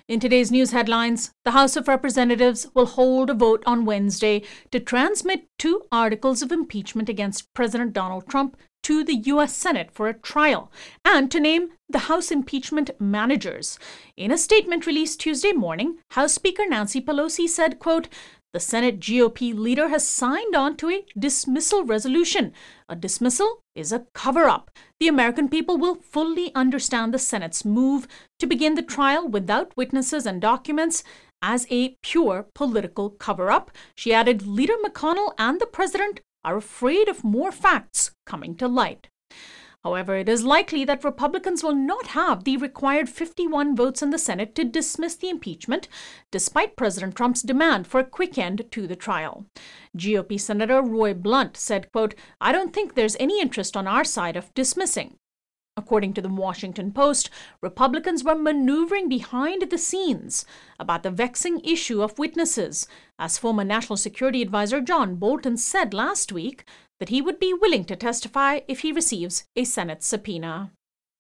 In today's news headlines, the House of Representatives will hold a vote on Wednesday to transmit 2 articles of impeachment against President Donald Trump to the U.S. Senate for a trial and to name the House impeachment managers. In a statement released Tuesday morning, House Speaker Nancy Pelosi said, quote, "The Senate GOP leader has signed on to a dismissal resolution. A dismissal is a cover-up. The American people will fully understand the Senate's move to begin the trial without witnesses and documents as a pure political cover-up." She added, "Leader McConnell and the president are afraid of more facts coming to light." However, it is likely that Republicans will not have the required 51 votes in the Senate to dismiss the impeachment, despite President Trump's demand for a quick end to the trial. GOP Senator Roy Blunt said, quote, "I don't think there's any interest on our side of dismissing." According to the Washington Post, Republicans were maneuvering behind the scenes about the vexing issue of witnesses, as former National Security Advisor John Bolton said last week that he would be willing to testify if he receives a Senate subpoena.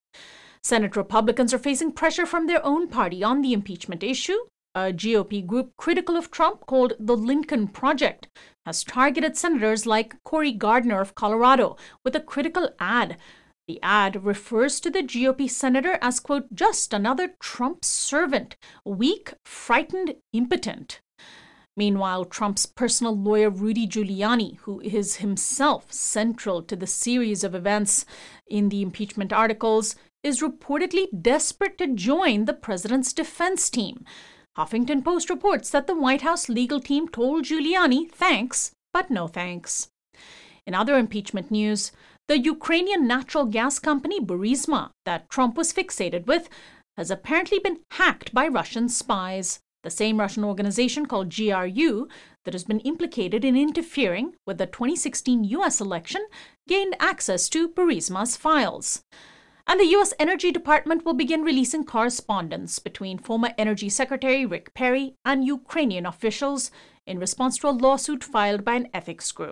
Senate Republicans are facing pressure from their own party on the impeachment issue. A GOP group critical of Trump called the Lincoln Project has targeted senators like Cory Gardner of Colorado with a critical ad. The ad refers to the GOP senator as, quote, "just another Trump servant, weak, frightened, impotent." Meanwhile, Trump's personal lawyer Rudy Giuliani, who is himself central to the series of events in the impeachment articles, is reportedly desperate to join the president's defense team. Huffington Post reports that the White House legal team told Giuliani thanks, but no thanks. In other impeachment news, the Ukrainian natural gas company Burisma, that Trump was fixated with, has apparently been hacked by Russian spies. The same Russian organization called GRU that has been implicated in interfering with the 2016 U.S. election gained access to Burisma's files. And the U.S. Energy Department will begin releasing correspondence between former Energy Secretary Rick Perry and Ukrainian officials in response to a lawsuit filed by an ethics group.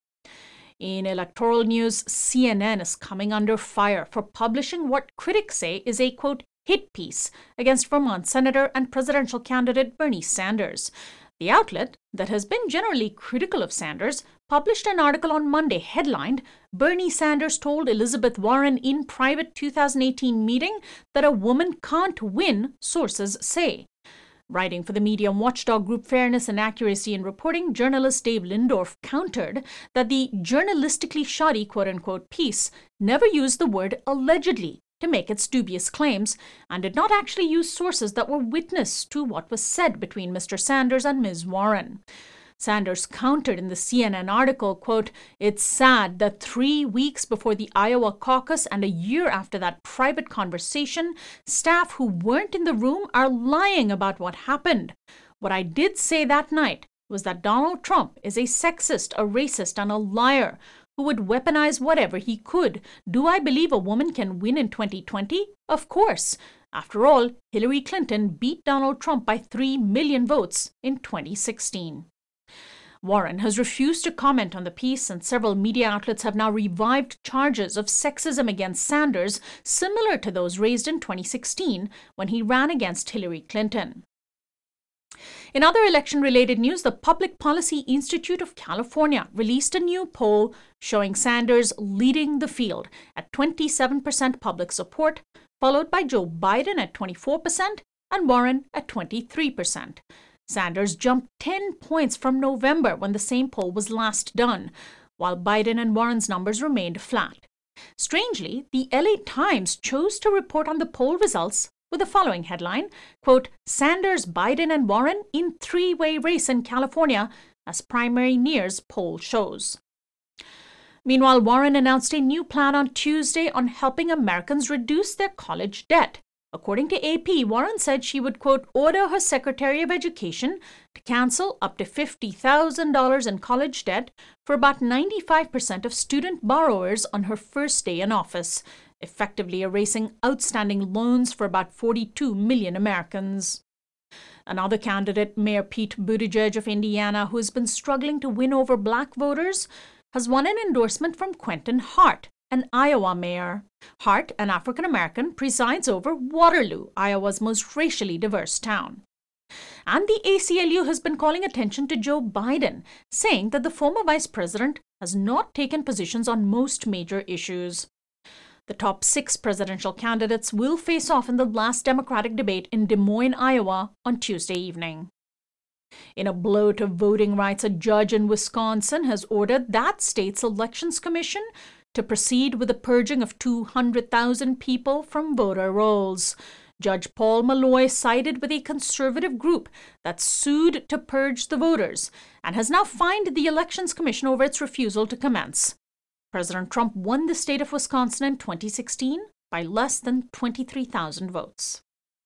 In electoral news, CNN is coming under fire for publishing what critics say is a, quote, hit piece against Vermont Senator and presidential candidate Bernie Sanders. The outlet, that has been generally critical of Sanders, published an article on Monday headlined, "Bernie Sanders told Elizabeth Warren in private 2018 meeting that a woman can't win, sources say." Writing for the media watchdog group Fairness and Accuracy in Reporting, journalist Dave Lindorf countered that the journalistically shoddy quote-unquote piece never used the word allegedly to make its dubious claims and did not actually use sources that were witness to what was said between Mr. Sanders and Ms. Warren. Sanders countered in the CNN article, quote, "It's sad that 3 weeks before the Iowa caucus and a year after that private conversation, staff who weren't in the room are lying about what happened. What I did say that night was that Donald Trump is a sexist, a racist, and a liar who would weaponize whatever he could. Do I believe a woman can win in 2020? Of course. After all, Hillary Clinton beat Donald Trump by 3 million votes in 2016. Warren has refused to comment on the piece, and several media outlets have now revived charges of sexism against Sanders, similar to those raised in 2016 when he ran against Hillary Clinton. In other election-related news, the Public Policy Institute of California released a new poll showing Sanders leading the field at 27% public support, followed by Joe Biden at 24% and Warren at 23%. Sanders jumped 10 points from November when the same poll was last done, while Biden and Warren's numbers remained flat. Strangely, the LA Times chose to report on the poll results with the following headline, quote, "Sanders, Biden, and Warren in three-way race in California as primary nears poll shows." Meanwhile, Warren announced a new plan on Tuesday on helping Americans reduce their college debt. According to AP, Warren said she would, quote, "order her Secretary of Education to cancel up to $50,000 in college debt for about 95% of student borrowers on her first day in office, effectively erasing outstanding loans for about 42 million Americans. Another candidate, Mayor Pete Buttigieg of Indiana, who has been struggling to win over black voters, has won an endorsement from Quentin Hart, and Iowa mayor. Hart, an African American, presides over Waterloo, Iowa's most racially diverse town. And the ACLU has been calling attention to Joe Biden, saying that the former vice president has not taken positions on most major issues. The top 6 presidential candidates will face off in the last Democratic debate in Des Moines, Iowa on Tuesday evening. In a blow to voting rights, a judge in Wisconsin has ordered that state's elections commission to proceed with the purging of 200,000 people from voter rolls. Judge Paul Malloy sided with a conservative group that sued to purge the voters and has now fined the Elections Commission over its refusal to commence. President Trump won the state of Wisconsin in 2016 by less than 23,000 votes.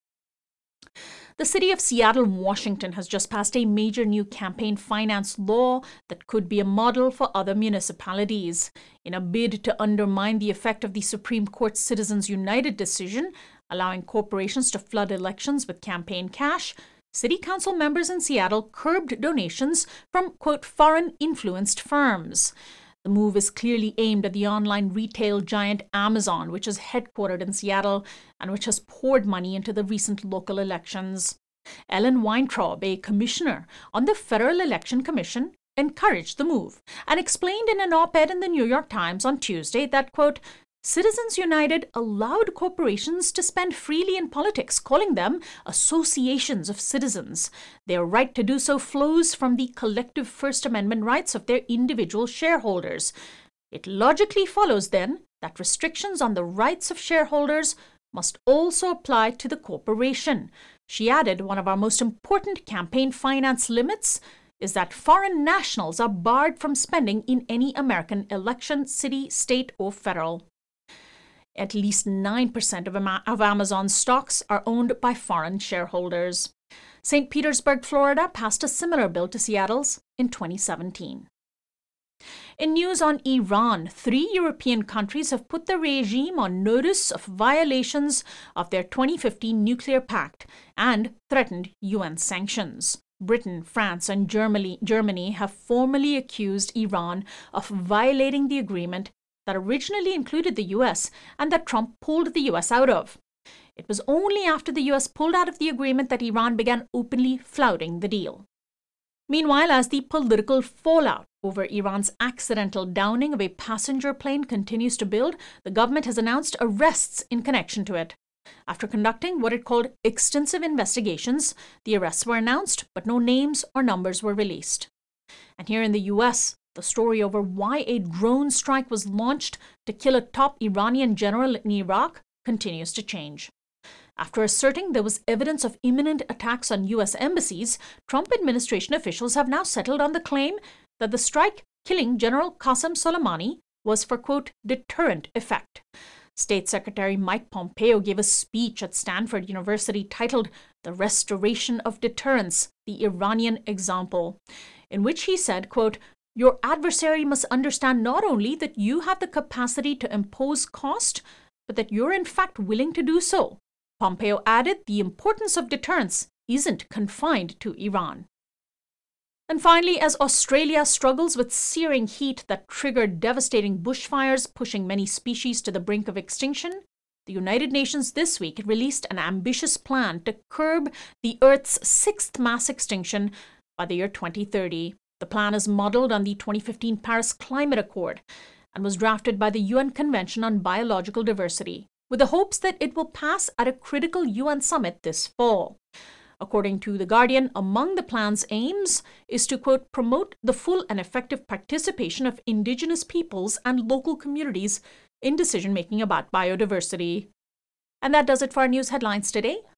The city of Seattle, Washington, has just passed a major new campaign finance law that could be a model for other municipalities. In a bid to undermine the effect of the Supreme Court's Citizens United decision, allowing corporations to flood elections with campaign cash, city council members in Seattle curbed donations from, quote, foreign-influenced firms. The move is clearly aimed at the online retail giant Amazon, which is headquartered in Seattle and which has poured money into the recent local elections. Ellen Weintraub, a commissioner on the Federal Election Commission, encouraged the move and explained in an op-ed in the New York Times on Tuesday that, quote, Citizens United allowed corporations to spend freely in politics, calling them associations of citizens. Their right to do so flows from the collective First Amendment rights of their individual shareholders. It logically follows, then, that restrictions on the rights of shareholders must also apply to the corporation. She added, one of our most important campaign finance limits is that foreign nationals are barred from spending in any American election, city, state, or federal. At least 9% of Amazon's stocks are owned by foreign shareholders. St. Petersburg, Florida, passed a similar bill to Seattle's in 2017. In news on Iran, 3 European countries have put the regime on notice of violations of their 2015 nuclear pact and threatened UN sanctions. Britain, France, and Germany have formally accused Iran of violating the agreement that originally included the US and that Trump pulled the US out of. It was only after the US pulled out of the agreement that Iran began openly flouting the deal. Meanwhile, as the political fallout over Iran's accidental downing of a passenger plane continues to build, the government has announced arrests in connection to it. After conducting what it called extensive investigations, the arrests were announced, but no names or numbers were released. And here in the US, the story over why a drone strike was launched to kill a top Iranian general in Iraq continues to change. After asserting there was evidence of imminent attacks on U.S. embassies, Trump administration officials have now settled on the claim that the strike killing General Qasem Soleimani was for, quote, deterrent effect. State Secretary Mike Pompeo gave a speech at Stanford University titled The Restoration of Deterrence, the Iranian Example, in which he said, quote, your adversary must understand not only that you have the capacity to impose cost, but that you're in fact willing to do so. Pompeo added the importance of deterrence isn't confined to Iran. And finally, as Australia struggles with searing heat that triggered devastating bushfires, pushing many species to the brink of extinction, the United Nations this week released an ambitious plan to curb the Earth's 6th mass extinction by the year 2030. The plan is modeled on the 2015 Paris Climate Accord and was drafted by the UN Convention on Biological Diversity, with the hopes that it will pass at a critical UN summit this fall. According to The Guardian, among the plan's aims is to, quote, promote the full and effective participation of Indigenous peoples and local communities in decision-making about biodiversity. And that does it for our news headlines today.